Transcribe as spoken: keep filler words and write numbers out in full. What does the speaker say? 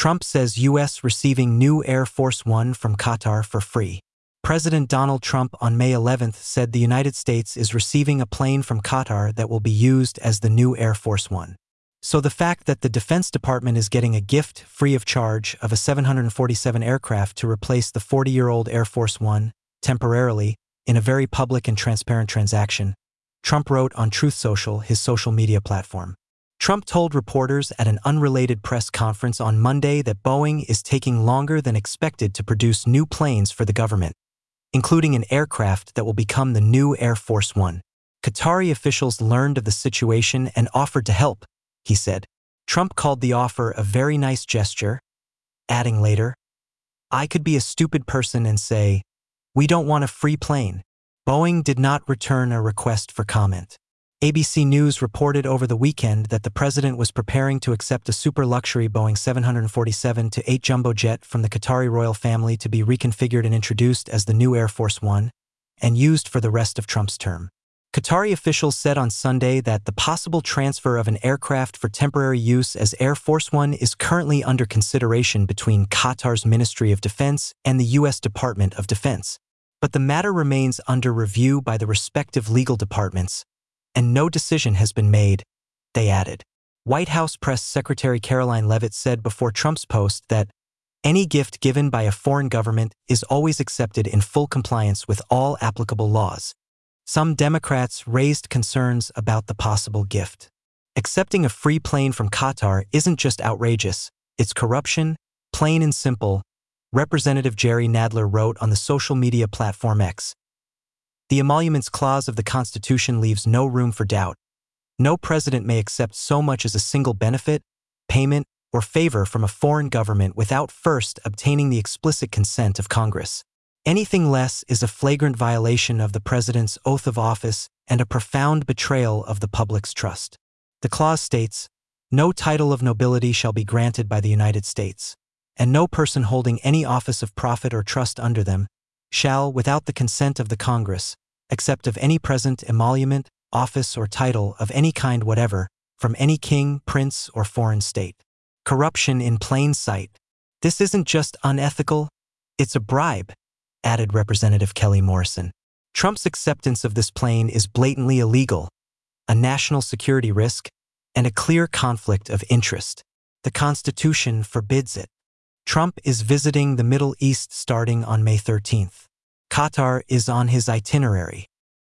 Trump says U S receiving new Air Force One from Qatar for free. President Donald Trump on May eleventh said the United States is receiving a plane from Qatar that will be used as the new Air Force One. So the fact that the Defense Department is getting a gift free of charge of a seven hundred forty-seven aircraft to replace the forty-year-old Air Force One, temporarily, in a very public and transparent transaction, Trump wrote on Truth Social, his social media platform. Trump told reporters at an unrelated press conference on Monday that Boeing is taking longer than expected to produce new planes for the government, including an aircraft that will become the new Air Force One. Qatari officials learned of the situation and offered to help, he said. Trump called the offer a very nice gesture, adding later, "I could be a stupid person and say, we don't want a free plane." Boeing did not return a request for comment. A B C News reported over the weekend that the president was preparing to accept a super-luxury Boeing seven forty-seven eight jumbo jet from the Qatari royal family to be reconfigured and introduced as the new Air Force One and used for the rest of Trump's term. Qatari officials said on Sunday that the possible transfer of an aircraft for temporary use as Air Force One is currently under consideration between Qatar's Ministry of Defense and the U S Department of Defense. But the matter remains under review by the respective legal departments, and no decision has been made, they added. White House Press Secretary Caroline Leavitt said before Trump's post that any gift given by a foreign government is always accepted in full compliance with all applicable laws. Some Democrats raised concerns about the possible gift. Accepting a free plane from Qatar isn't just outrageous, it's corruption, plain and simple, Representative Jerry Nadler wrote on the social media platform X. The emoluments clause of the Constitution leaves no room for doubt. No president may accept so much as a single benefit, payment, or favor from a foreign government without first obtaining the explicit consent of Congress. Anything less is a flagrant violation of the president's oath of office and a profound betrayal of the public's trust. The clause states, "No title of nobility shall be granted by the United States, and no person holding any office of profit or trust under them shall, without the consent of the Congress, accept of any present emolument, office, or title of any kind whatever, from any king, prince, or foreign state." Corruption in plain sight. This isn't just unethical, it's a bribe, added Representative Kelly Morrison. Trump's acceptance of this plane is blatantly illegal, a national security risk, and a clear conflict of interest. The Constitution forbids it. Trump is visiting the Middle East starting on May thirteenth. Qatar is on his itinerary.